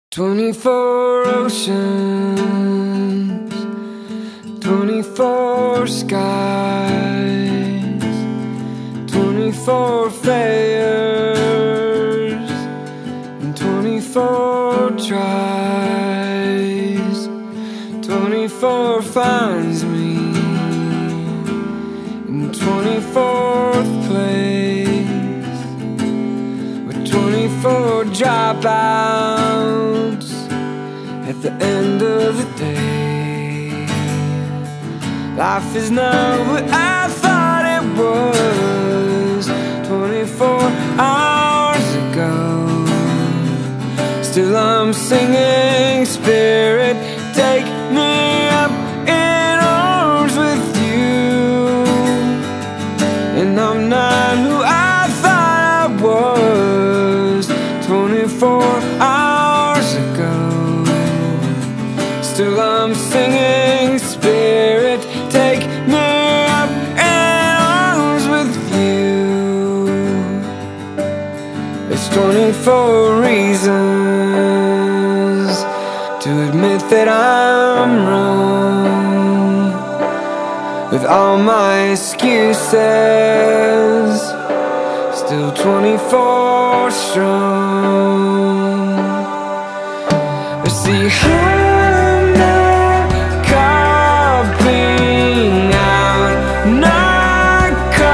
24 oceans, 24 skies, 24 failures, and 24 tries. 24 finds me in 24th place, with 24 dropouts at the end of the day. Life is not what I thought it was 24 hours ago. Still I'm singing, Spirit, take me up in arms with you. And I'm not who I thought I was 24 hours ago. Still I'm singing, Spirit, take me up in arms with you. There's 24 reasons to admit that I'm wrong, with all my excuses, still 24 strong. See, I'm not copping out, not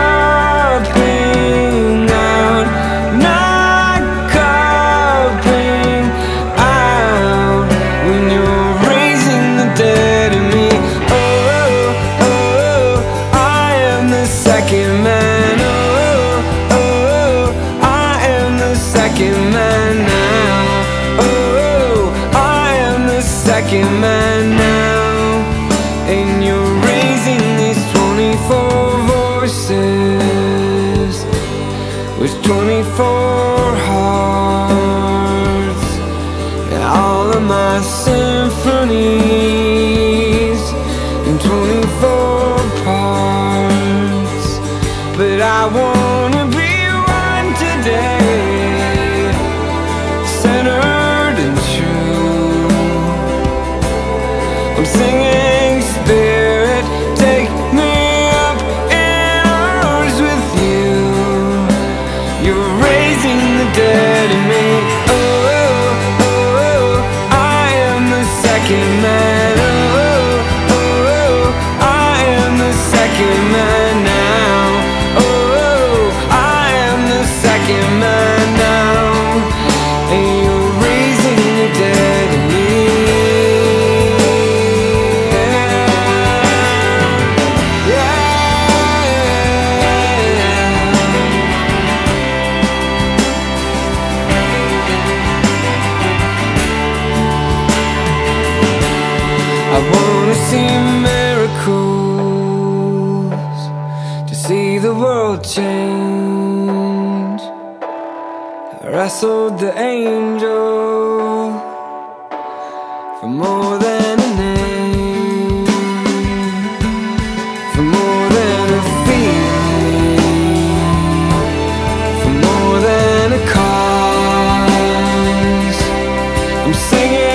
copping out, not copping out when you're raising the dead in me. Oh, oh, I am the second man. Oh, oh, I am the second man now. Second man now, and you're raising these 24 voices with 24 hearts, and all of my symphonies in 24 parts. But I wanna be one today, centered and true. I'm singing, Spirit, take me up in arms with you. You're raising the dead in me. Oh, oh, oh, I am the second man. Oh, oh, oh, I am the second man now. Oh, I am the second man now. And you're raising the dead in me. I wanna see miracles, to see the world change. I wrestled the angel for more than a name, for more than a feeling, for more than a cause. I'm singing,